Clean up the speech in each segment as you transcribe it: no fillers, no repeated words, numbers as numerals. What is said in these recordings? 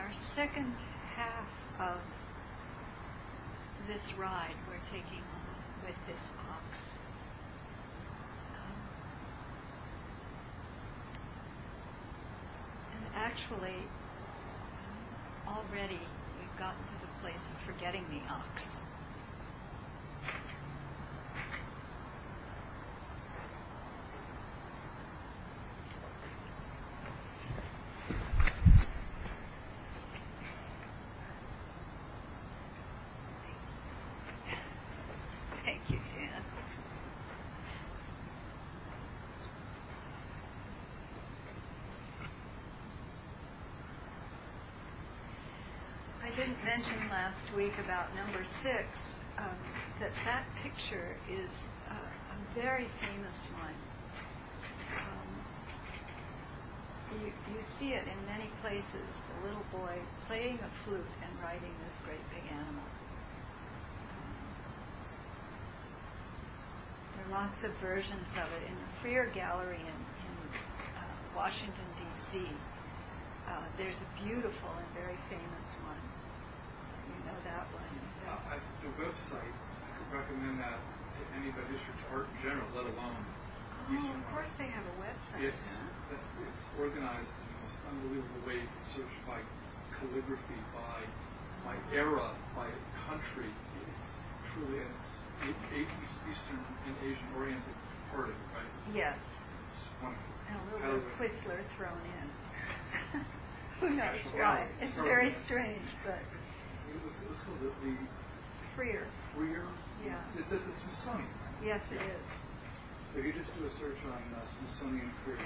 our second half of this ride we're taking on with this ox. And actually, already we've gotten to the place of forgetting the ox. I didn't mention last week about number 6 that picture is a very famous one. You see it in many places, the little boy playing a flute and riding this great big animal. There are lots of versions of it. In the Freer Gallery in Washington, D.C., there's a beautiful and very famous one. You know that one. As the website, I could recommend that to anybody who's into art in general, let alone Eastern of course art. They have a website. It's organized in the most unbelievable way. It's searched by calligraphy, by era, by country. It's truly, and it's Eastern and Asian oriented art, right? Yes. It's wonderful. And a little bit of Whistler thrown in. Who knows why? It's very strange, but. Let's call it the Freer. Freer? Yeah. It's at the Smithsonian. Yes, it is. So you just do a search on Smithsonian Freer.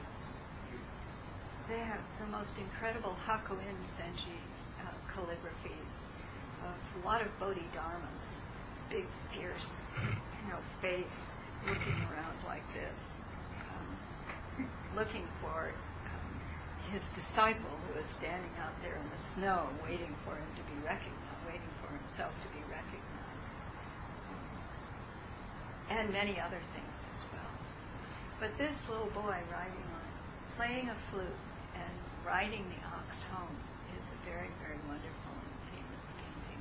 They have the most incredible Hakuin Senji calligraphies of a lot of Bodhidharmas, big, fierce, face looking around like this, looking for his disciple who is standing out there in the snow waiting for him to be recognized, waiting for himself to be recognized. And many other things as well. But this little boy playing a flute and riding the ox home is a very, very wonderful and famous painting.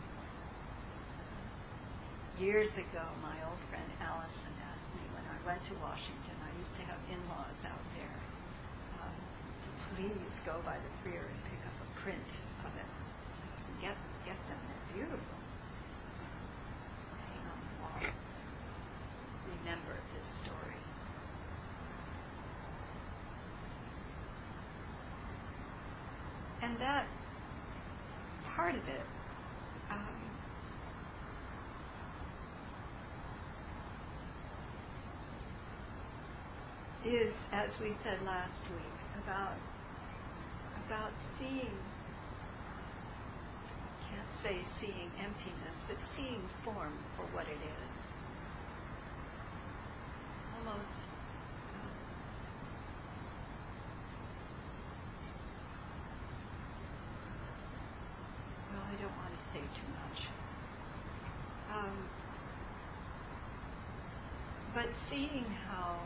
Years ago, my old friend Allison asked me when I went to Washington, I used to have in-laws out there, please go by the Freer and pick up a print of it. Get them. They're beautiful. Hang on the wall. Remember this story. And that part of it is, as we said last week, about seeing, can't say seeing emptiness, but seeing form for what it is. Almost I don't want to say too much. But seeing how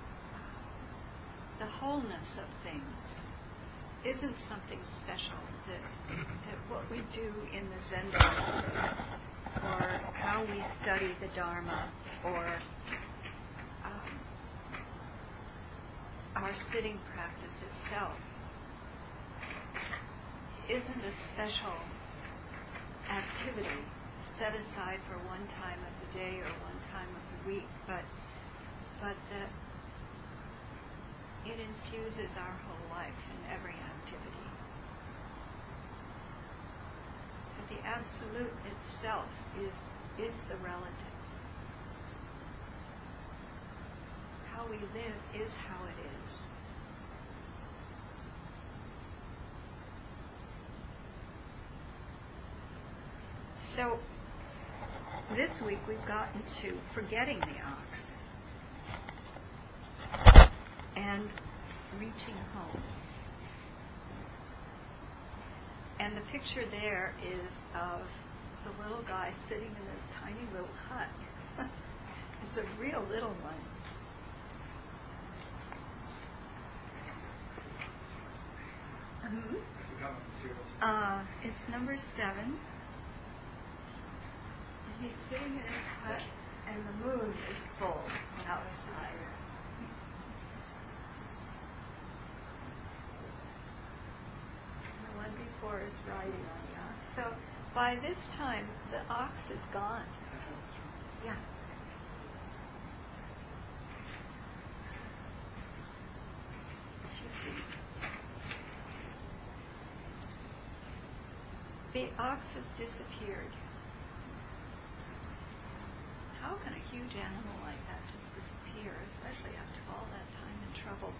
the wholeness of things isn't something special, that what we do in the Zen Dharma, or how we study the Dharma, or our sitting practice itself isn't a special activity set aside for one time of the day or one time of the week, but that it infuses our whole life in every activity. That the absolute itself is the relative. How we live is how it is. So, this week we've gotten to forgetting the ox and reaching home. And the picture there is of the little guy sitting in this tiny little hut. It's a real little one. Mm-hmm. I forgot my materials. It's number 7. And he's sitting in his hut, and the moon is full outside. The one before is riding on the ox. So by this time, the ox is gone. Yeah. The ox has disappeared. How can a huge animal like that just disappear, especially after all that time and trouble?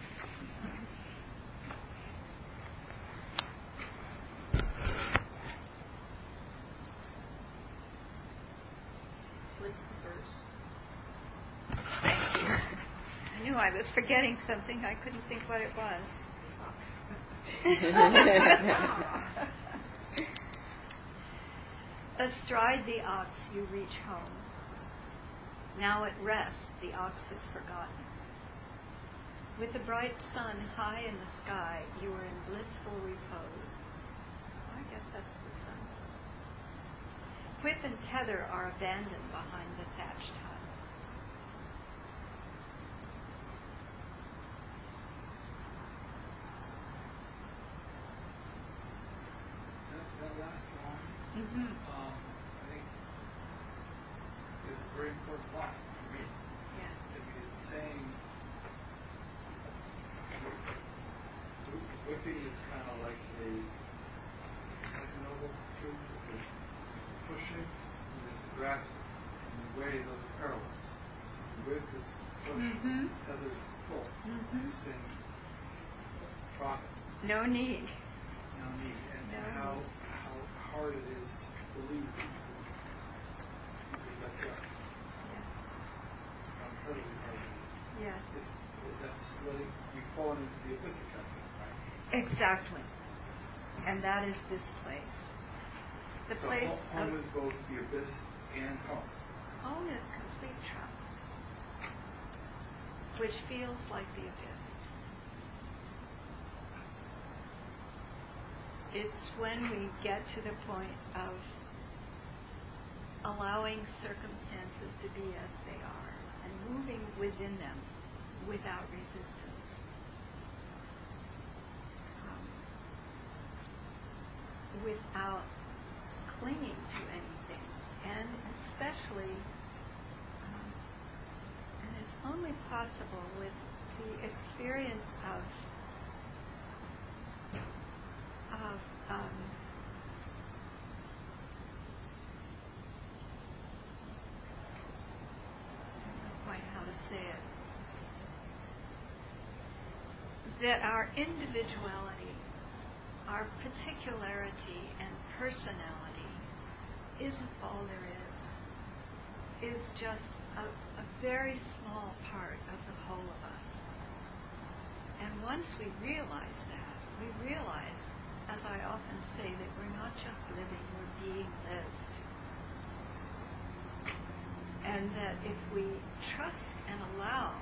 What's the verse? Thank you. I knew I was forgetting something. I couldn't think what it was. Astride the ox you reach home. Now at rest the ox is forgotten. With the bright sun high in the sky, you are in blissful repose. I guess that's the sun. Whip and tether are abandoned behind the thatched hut. That last line, Mm-hmm. I think, is a very important line for me. Yeah. I mean, it's saying whipping is kind of like a noble truth. There's pushing, and there's grasping. In a way, those are parallels. Whip is pushing, Mm-hmm. tether is pull. Mm-hmm. It's saying profit. No need. No need. And No how need. hard it is to believe people let go. How incredibly hard it is. Yeah. That's letting you fall into the abyss of that, right? Exactly. And that is this place. The So place home of is both the abyss and home. home is complete trust, which feels like the abyss. It's when we get to the point of allowing circumstances to be as they are and moving within them without resistance. Without clinging to anything, and especially, and it's only possible with the experience of I don't know quite how to say it, that our individuality, our particularity and personality isn't all there is just a very small part of the whole of us. And once we realize that, we realize, as I often say, that we're not just living, we're being lived. And that if we trust and allow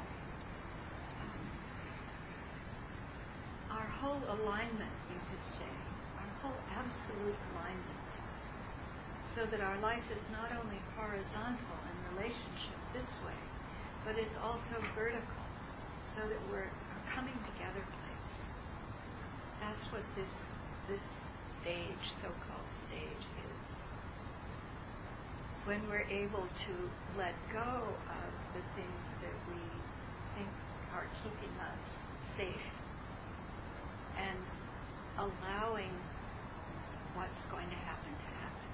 our whole alignment, you could say, our whole absolute alignment, so that our life is not only horizontal in relationship this way, but it's also vertical, so that we're a coming together place. That's what this stage, so-called stage, is. When we're able to let go of the things that we think are keeping us safe and allowing what's going to happen to happen.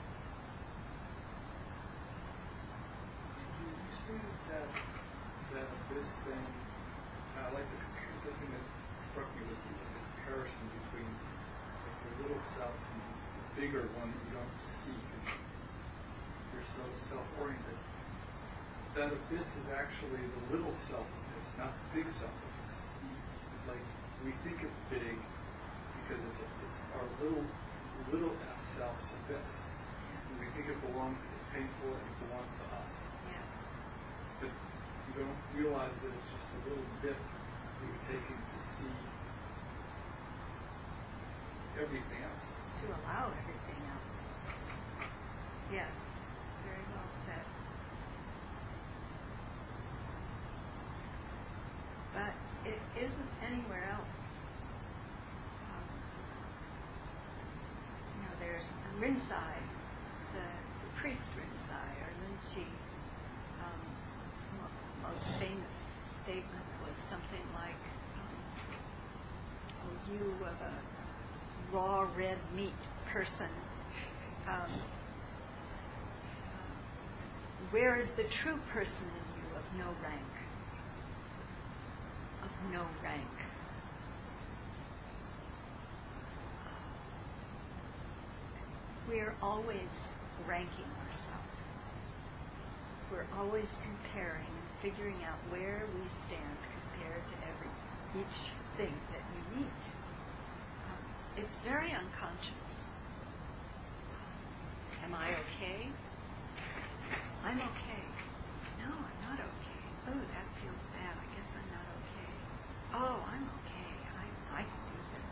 You see that abyss thing, I like the thing that struck me was the comparison between the little self and the bigger one that you don't see because you're so self-oriented. That abyss is actually the little self abyss, not the big self abyss. It's like we think it's big because it's our little s self's abyss. And we think it belongs, it's painful and it belongs to us. Yeah. But you don't realize that it's just a little bit that you're taking to see everything else. To allow everything else. Yes, very well said. But it isn't anywhere else. There's Rinzai, the priest Rinzai, or Rinzai. Most famous statement was something like, you of a raw red meat person, where is the true person in you of no rank? Of no rank. We're always ranking ourselves. We're always comparing and figuring out where we stand compared to each thing that we meet. It's very unconscious. Am I okay? I'm okay. No, I'm not okay. Oh, that feels bad. I guess I'm not okay. Oh, I'm okay. I can do this.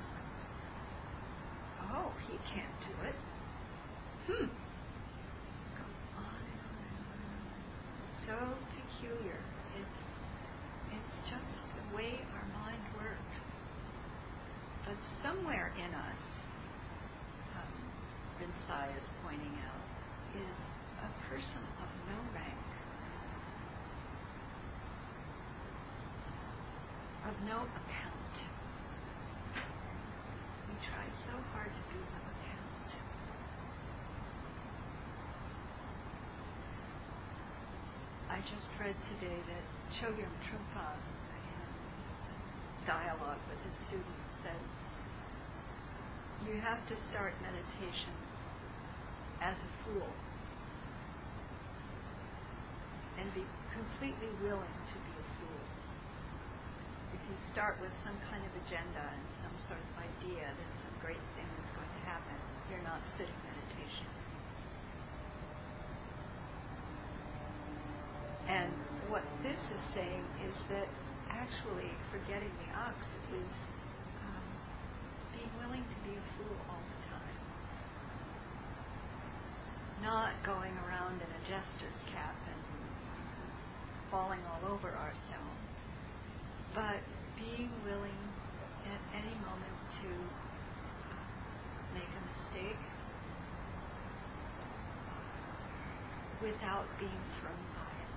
Oh, he can't do it. Goes on and on and on and on. So peculiar. It's just the way our mind works. But somewhere in us, Rinzai is pointing out, is a person of no rank, of no account. We try so hard to be of account. I just read today that Chogyam Trungpa, in a dialogue with his students, said, you have to start meditation as a fool and be completely willing to be a fool. If you start with some kind of agenda and some sort of idea that some great thing is going to happen, you're not sitting meditation. And what this is saying is that actually forgetting the ox is being willing to be a fool all the time. Not going around in a jester's cap and falling all over ourselves, but being willing at any moment to make a mistake without being thrown by it.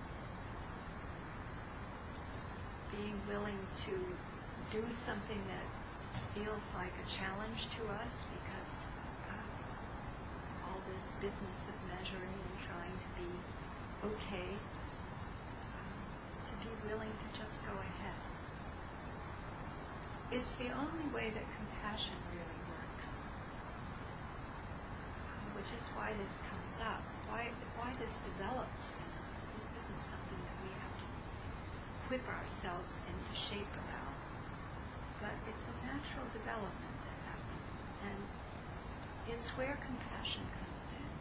Being willing to do something that feels like a challenge to us because all this business of measuring and trying to be okay, to be willing to just go ahead. It's the only way that compassion really works, which is why this comes up, why this develops in us. This isn't something that we have to whip ourselves into shape about. But it's a natural development that happens, and it's where compassion comes in.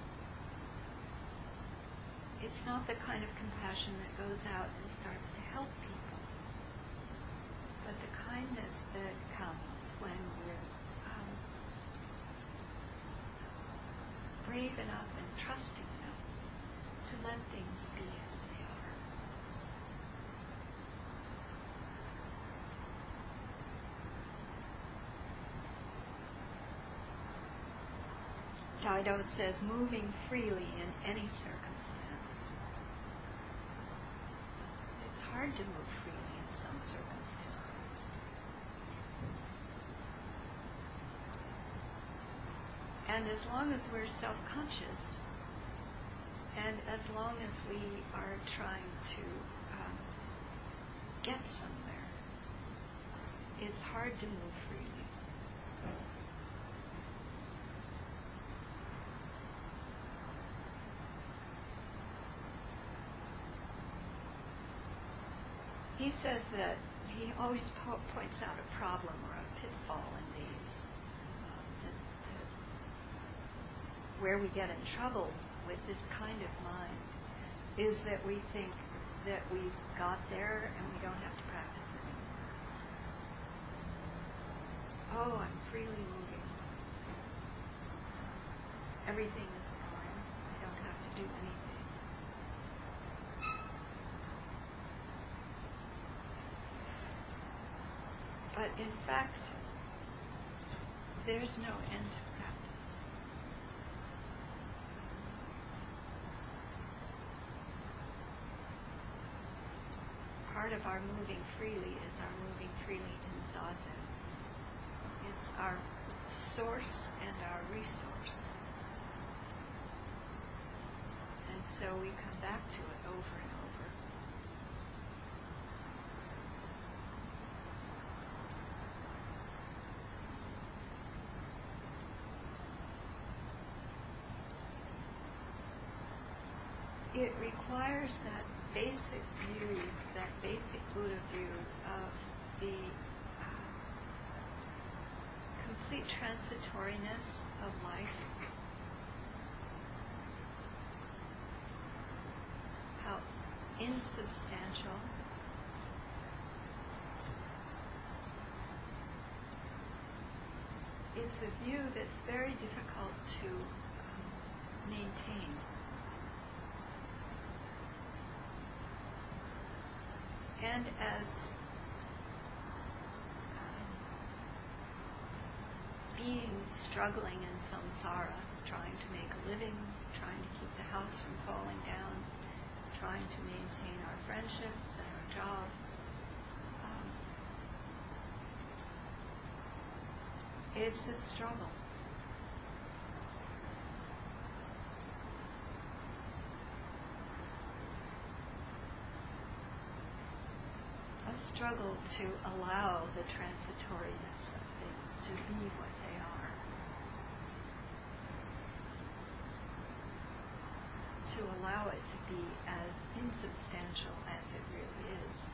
It's not the kind of compassion that goes out and starts to help people, but the kindness that comes when we're brave enough and trusting enough to let things be as they are. Dido says, moving freely in any circumstance. It's hard to move freely in some circumstances. And as long as we're self-conscious, and as long as we are trying to get somewhere, it's hard to move freely. He says that he always points out a problem or a pitfall in these, where we get in trouble with this kind of mind is that we think that we've got there and we don't have to practice anymore. Oh, I'm freely moving. everything is fine. I don't have to do anything. But in fact, there's no end to practice. Part of our moving freely is our moving freely in Zazen. It's our source and our resource. And so we come back to it over and over. It requires that basic view, that basic Buddha view of the complete transitoriness of life, how insubstantial it's a view that's very difficult to maintain. And as beings struggling in samsara, trying to make a living, trying to keep the house from falling down, trying to maintain our friendships and our jobs, it's a struggle. A struggle to allow the transitoriness of things to be what they are. To allow it to be as insubstantial as it really is.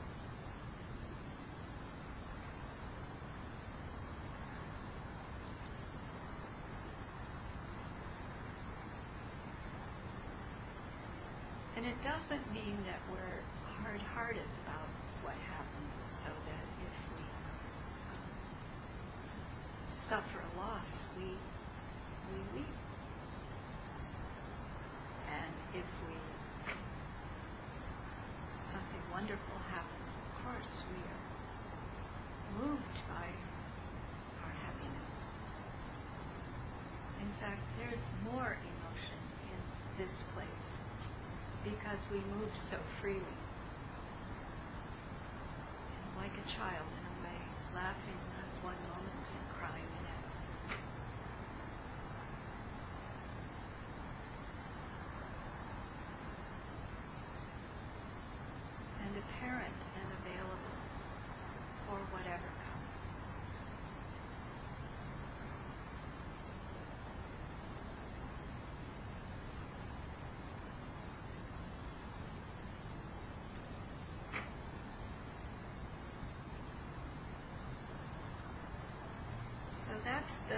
And it doesn't mean that we're hard-hearted about what happens, so that if we suffer a loss, we weep. And if something wonderful happens, of course, we are moved by our happiness. In fact, there's more emotion in this place because we move so freely. Like a child in a way, laughing at one moment and crying the next. And apparent and available for whatever comes. So that's the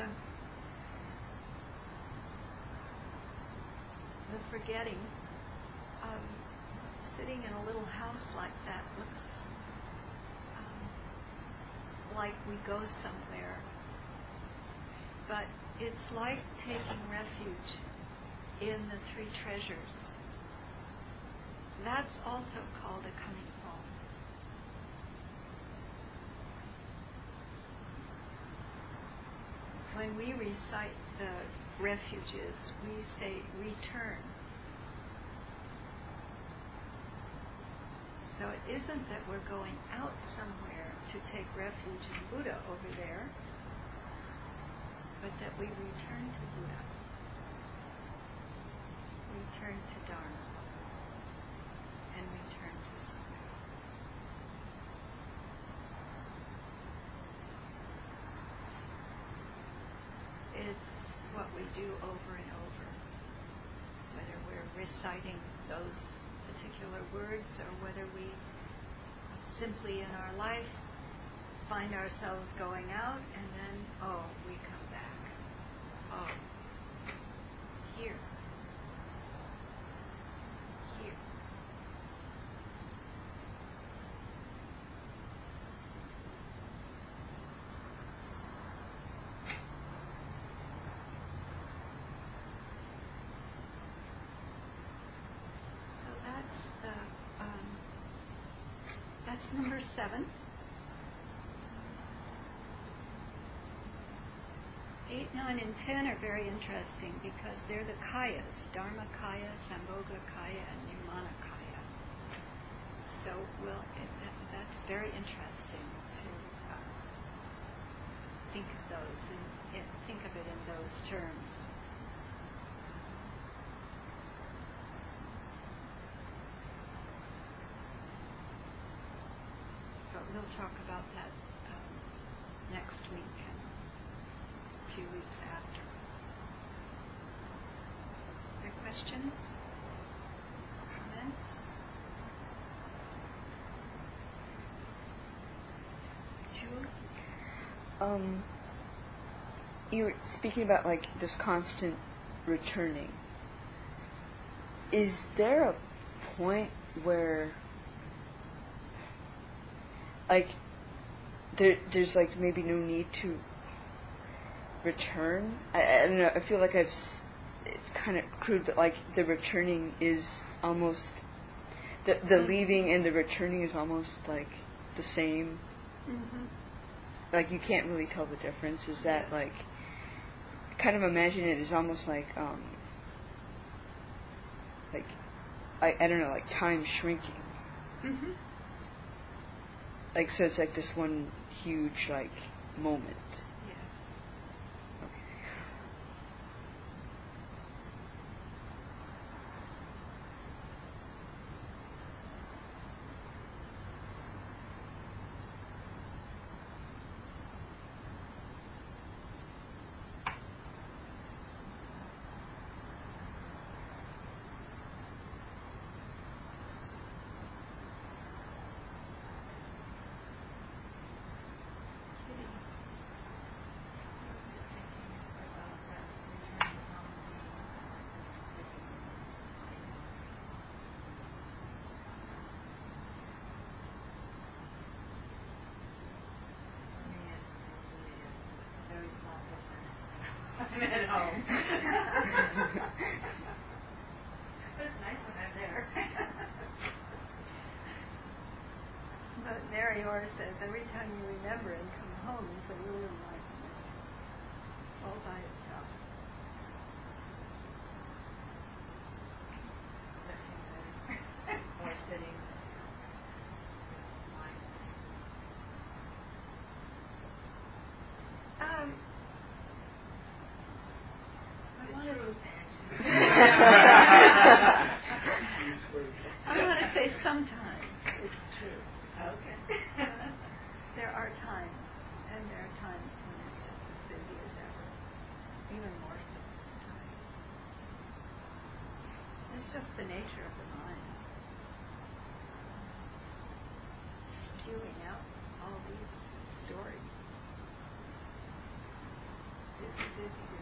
forgetting. Sitting in a little house like that looks like we go somewhere, but it's like taking refuge in the three treasures. That's also called a coming home. When we recite the refuges, we say return. So it isn't that we're going out somewhere to take refuge in Buddha over there, but that we return to Buddha, return to Dharma, and return to Sangha. It's what we do over and over, whether we're reciting those particular words or whether we simply in our life find ourselves going out and then, we come back. Here. That's number 7. 8, 9, and 10 are very interesting because they're the kayas, Dharmakaya, Sambhogakaya, and Nirmanakaya. So that's very interesting to think of those and think of it in those terms. But we'll talk about that next week and a few weeks after. Any questions? Comments? You were speaking about like this constant returning. Is there a point where like there's like maybe no need to return? I don't know, I feel like it's kind of crude, but like the returning is almost the leaving and the returning is almost like the same. Mm-hmm. Like you can't really tell the difference. Is that like, kind of imagine it as almost like I don't know, like time shrinking. Mm-hmm. Like, so it's like this one huge like moment. Yeah. Okay. I'm at home. But it's nice when I'm there. But Mary Orr says every time you remember and come home, it's a little enlightenment, all by itself. Or sitting. I want to say sometimes it's true. Okay. There are times, and there are times when it's just as busy as ever, even more so sometimes. It's just the nature of the mind, spewing out all these stories. Busy, busy, busy.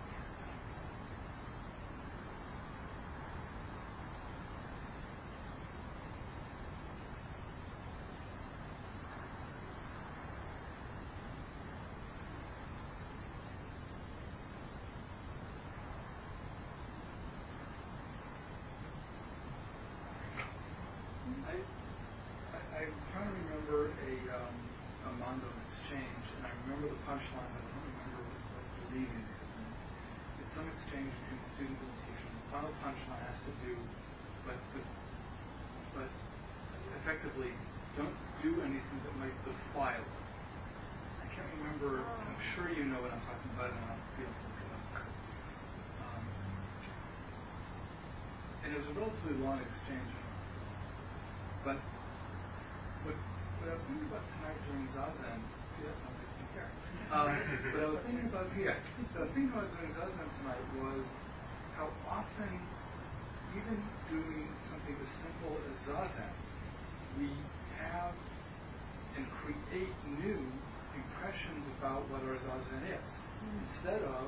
I'm trying to remember a Mondom exchange, and I remember the punchline, but I don't remember what the leaving is. And it's some exchange between the student and the teacher. And the final punchline has to do, but effectively, don't do anything that might defile it. I can't remember. I'm sure you know what I'm talking about, and I'll be able to look it up. And it was a relatively long exchange. But what I was thinking about tonight during Zazen, that sounds like some care. What I was thinking about during Zazen tonight was how often, even doing something as simple as Zazen, we have and create new impressions about what our Zazen is. Instead of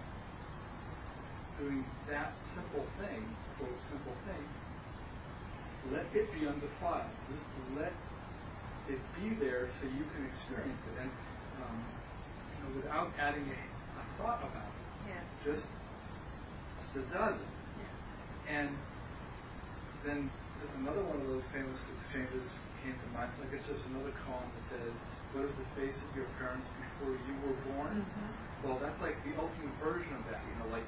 doing that simple thing, quote, simple thing, let it be undefiled. Just let it be there so you can experience it, and without adding a thought about it. Yeah. Just zazen. Yeah. And then another one of those famous exchanges came to mind. So I guess there's another koan that says, "What is the face of your parents before you were born?" Well, that's like the ultimate version of that. Like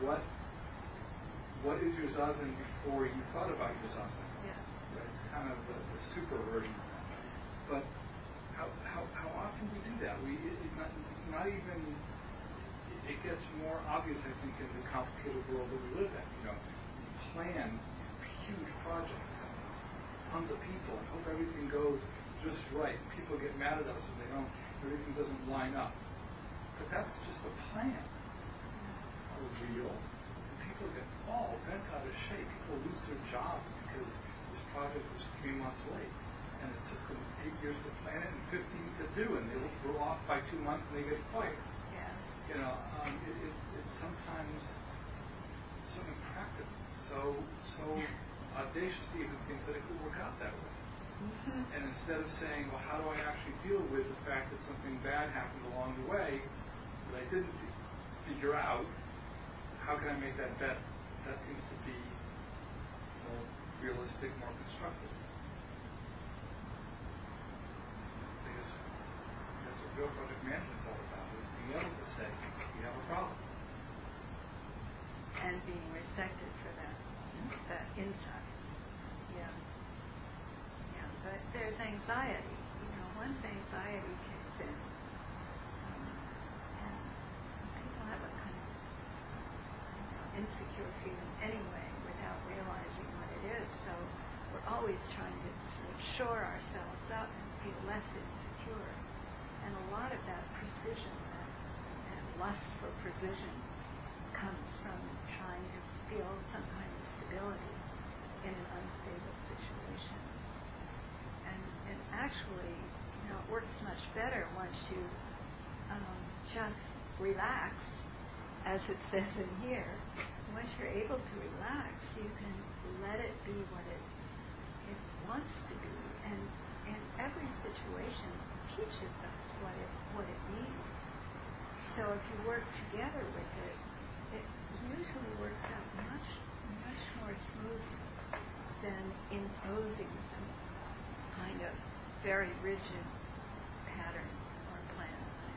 what is your zazen before you thought about your zazen? Yeah. Right? It's kind of the super version of that. But how often do we do that? Not even. It gets more obvious, I think, in the complicated world that we live in. We plan huge projects and tons of people and hope everything goes just right. People get mad at us when everything doesn't line up. But that's just a plan. Or real. And people get all bent out of shape. People lose their jobs because this project was 3 months late. And it took them 8 years to plan it and 15 to do, and they were off by 2 months and they get fired. It's sometimes so impractical, so audacious to even think that it could work out that way. And instead of saying, well, how do I actually deal with the fact that something bad happened along the way that I didn't figure out, how can I make that better? That seems to be more realistic, more constructive. So I guess that's what real project management is all about, is being able to say, we have a problem. And being respected for that insight. Yeah. But there's anxiety. Once anxiety kicks in, and people have a kind of insecure feeling anyway without realizing what it is. So we're always trying to sort of shore ourselves up and feel less insecure. And a lot of that precision and lust for precision comes from trying to feel some kind of stability in an unstable situation. And actually, it works much better once you just relax, as it says in here. Once you're able to relax, you can let it be what it wants to be. And every situation teaches us what it needs. So if you work together with it, it usually works out much more smoothly than imposing some kind of very rigid pattern or plan.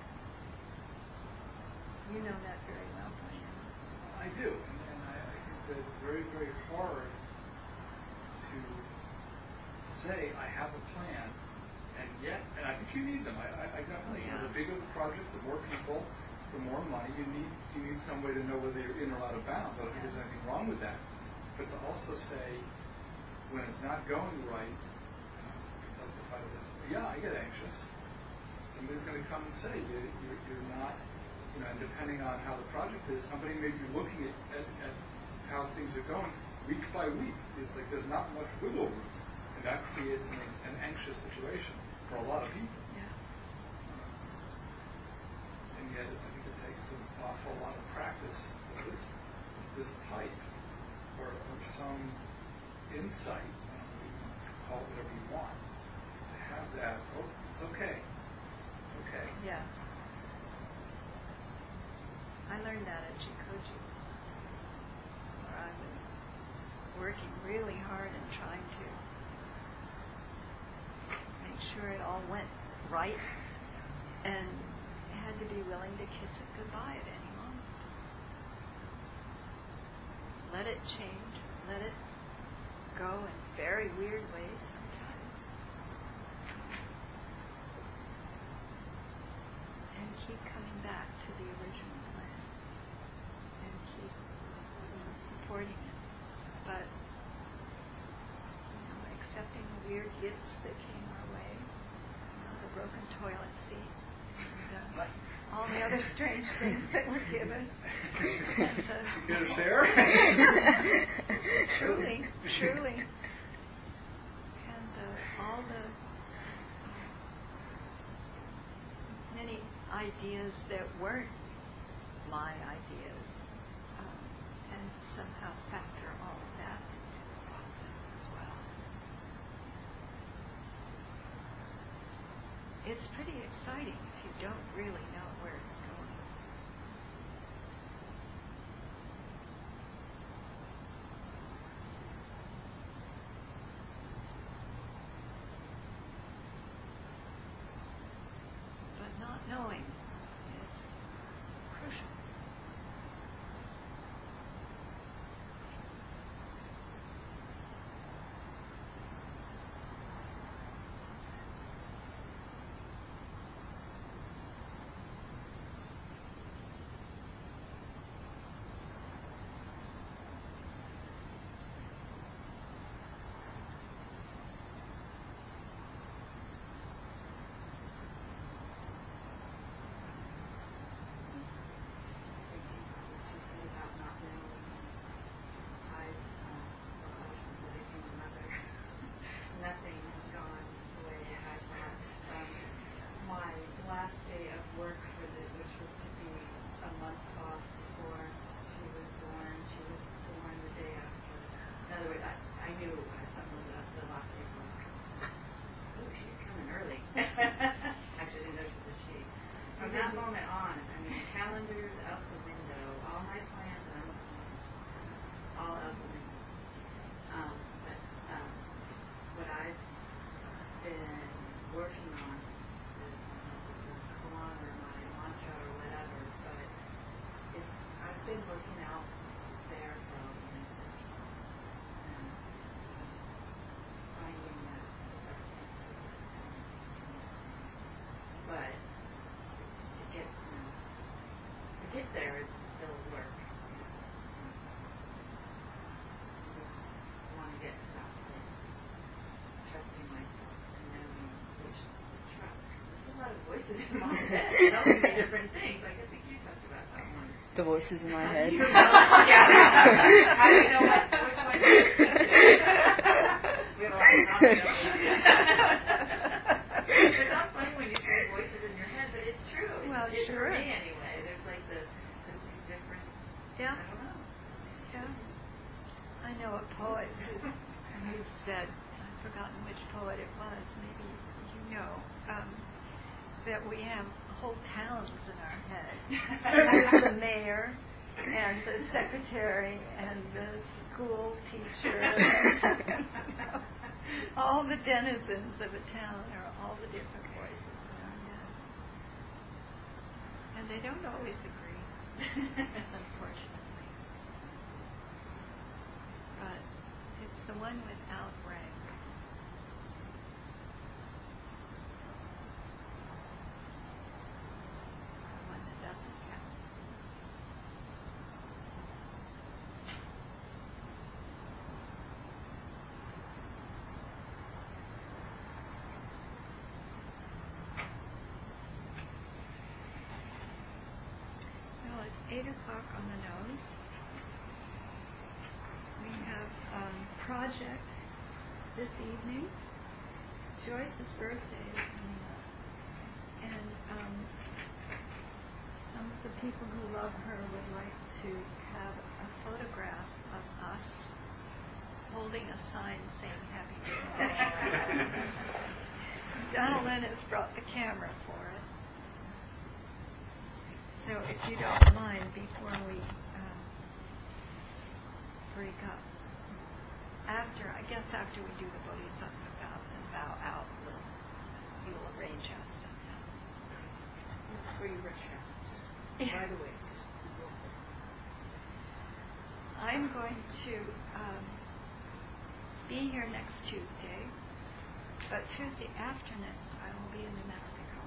You know that very well, Brian. I do, and I think that it's very, very hard to say, I have a plan, and yet, and I think you need them. I definitely, the bigger the project, the more people, the more money, you need some way to know whether you're in or out of bounds. I don't think there's anything wrong with that. But to also say, when it's not going right, justify this. Yeah, I get anxious. Somebody's going to come and say, you're not, and depending on how the project is, somebody may be looking at how things are going week by week. It's like there's not much wiggle room. And that creates an anxious situation for a lot of people. And yet, I think it takes an awful lot of practice of this type, or some insight, call it whatever you want, to have that, it's okay. It's okay. Yes. I learned that at Jikoji, where I was working really hard and trying to make sure it all went right, and had to be willing to kiss it goodbye at any moment. Let it change, let it go in very weird ways sometimes. And keep coming back to the original plan. And keep supporting it. But accepting the weird gifts that came our way. The broken toilet seat. And all the other strange things that were given. You gonna share? Truly. And all the many ideas that weren't my ideas, and somehow factor all of that into the process as well. It's pretty exciting if you don't really know where it's going. knowing is crucial. Nothing has gone the way I thought. My last day of work which was to be a month off before she was born the day after. In other words, I knew something was the last day of work. Oh, she's coming early. Actually, I didn't know she was a she. From that moment on, I mean, calendars out the window, all my plans all out the window. What I've been working on is the koan or my mantra or whatever, but I've been working out there for all the years and finding that the best thing to do. But to get there is still work. I just want to get to that place. Trusting myself and knowing which to trust. There's a lot of voices in my head telling me different things. Like I think you talked about that one. The voices in my head. Yeah. How do you know which one to accept? We have a lot of knowledge of that. It's not funny when you say voices in your head, but it's true. Well, it's sure. For me anyway. There's like the different. Yeah. I don't know. Yeah. I know a poet who said, I've forgotten which poet it was, maybe you know, that we have whole towns in our head. There's the mayor and the secretary and the school teacher. All the denizens of a town are all the different voices in our head. And they don't always agree, unfortunately. But it's the one without rank. The one that doesn't count. Well, it's 8 o'clock on the nose. We have project this evening. Joyce's birthday is coming up. And some of the people who love her would like to have a photograph of us holding a sign saying happy birthday. Donna Lynn has brought the camera for it. So if you don't mind, before we break up, after we do the Bodhisattva vows and bow out, you'll arrange us somehow. Before you rush out, just by the way, just real quick. I'm going to be here next Tuesday, but Tuesday after next I will be in New Mexico.